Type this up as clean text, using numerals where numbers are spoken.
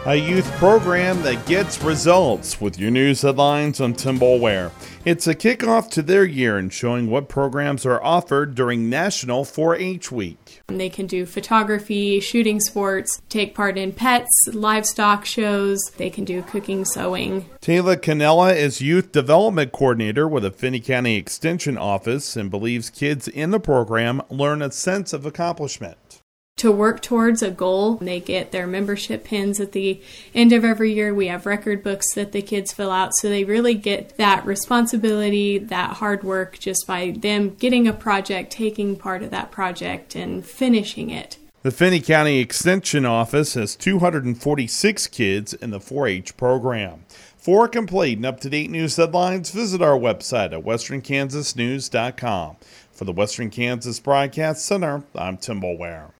A youth program that gets results with your news headlines on Tim Boulware. It's a kickoff to their year and showing what programs are offered during National 4-H Week. They can do photography, shooting sports, take part in pets, livestock shows. They can do cooking, sewing. Taylor Canella is Youth Development Coordinator with the Finney County Extension Office and believes kids in the program learn a sense of accomplishment. To work towards a goal, they get their membership pins at the end of every year. We have record books that the kids fill out, so they really get that responsibility, that hard work, just by them getting a project, taking part of that project, and finishing it. The Finney County Extension Office has 246 kids in the 4-H program. For complete and up-to-date news headlines, visit our website at westernkansasnews.com. For the Western Kansas Broadcast Center, I'm Tim Boulware.